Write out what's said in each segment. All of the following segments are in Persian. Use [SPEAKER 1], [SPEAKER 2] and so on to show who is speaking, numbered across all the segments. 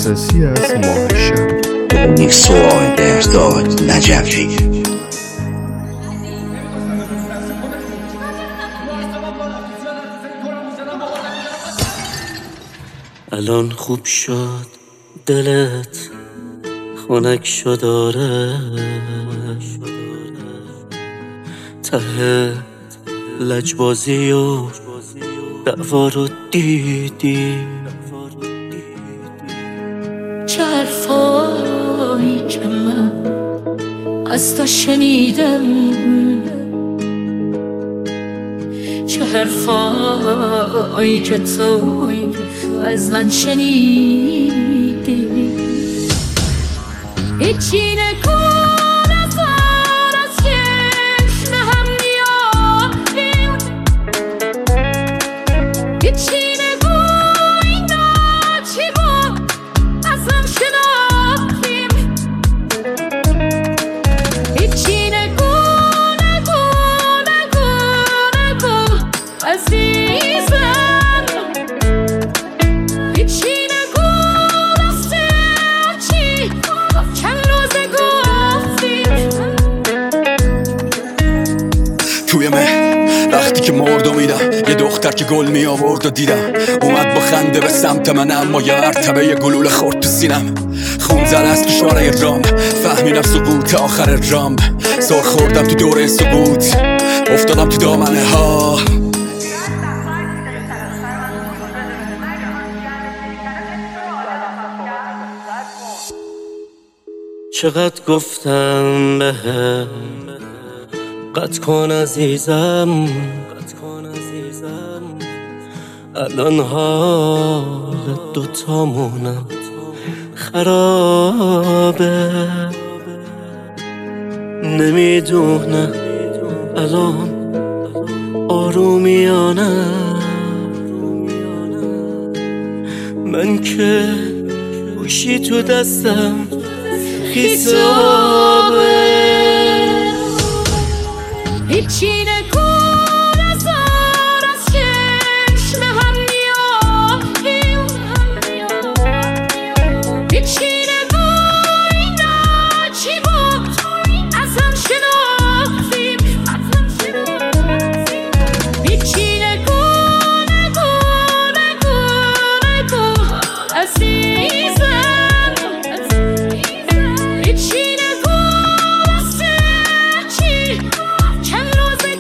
[SPEAKER 1] اساسی از ماه شب.
[SPEAKER 2] یک سوال بهداد نجفی.
[SPEAKER 3] الان خوب شد دلت خنک شد آره، ته لجبازی و دعوا رو دیدی.
[SPEAKER 4] چه حرفایی که من از تو شنیدم، چه حرفایی که تو از من شنیدی. هیچی نکن از چشم هم میافیم، هیچی نگو اینا چی بود از هم شناختیم. هیچی نگو عزیزم، هیچی نگو راسته چی چند روزه گفتیم.
[SPEAKER 5] توی وقتی که مردو میدم یه دختر که گل می آورد و دیدم اومد با خنده به سمت من، اما یه مرتبه یه گلوله خورد تو سینم. خون زد از تو شاره رام، فهمیدم سقوط آخر رام. سر خوردم تو دوره سقوط، افتادم تو دامنه ها.
[SPEAKER 3] چقدر گفتم بهم قطع کن عزیزم، الان حال دوتامونم خرابه. نمیدونم الان آرومیانه من که گوشی تو دستم خیسابه.
[SPEAKER 4] هیچی نکن از چشم هم میافیم، هیچی نگو اینا چی بود از هم شناختیم. هیچی نگو عزیزم، هیچی نگو راسته چی چند روزه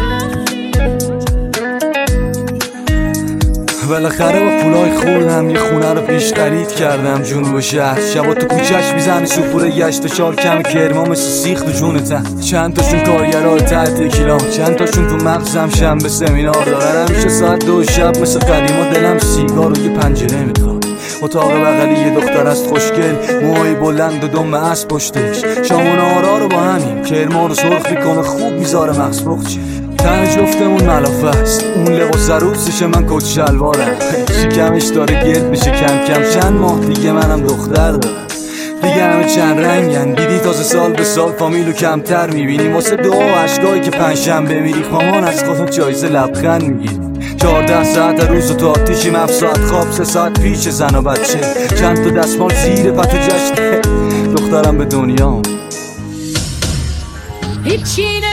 [SPEAKER 4] گفتیم.
[SPEAKER 6] بالاخره با پولای خوردم یه خونه رو پیش خرید کردم جنوب شهر. شبا تو کوچه‌اش میزنه سوپور گشت و شال کم کرما مثل سیخ تو جونتن. چند تاشون کارگرای تحت کیلام، چند تاشون تو مغزم شنبه سمینار دارن. همیشه ساعت 2 شب مثل قدیما دلم سیگار و یه پنجره میخواد. اتاق بغلی یه دختر است خوشگل، موهای بلند و دم اسب پشتش. شامون آرا رو با همین کرما رو سرخ میکنه، خوب میذاره مغز بخچه. تن جفتمون ملافه است، اون لباس عروسشه من کت شلوارم. شکمش داره گرد میشه کم کم، چند ماه دیگه منم دختر دارم. دیگه همه چند رنگن، دیدی تازه سال به سال فامیلو کمتر میبینیم. واسه دعا و عشقایی که پنجشنبه میری خوامان از خودت جایزه لبخند میگیری. 14 ساعت روز و تو آتیشیم، 7 ساعت خواب، 3 ساعت پیش زن و بچه. چند تا دستمال زیر پتو جشنه دخترم به دنیا.
[SPEAKER 4] هیچی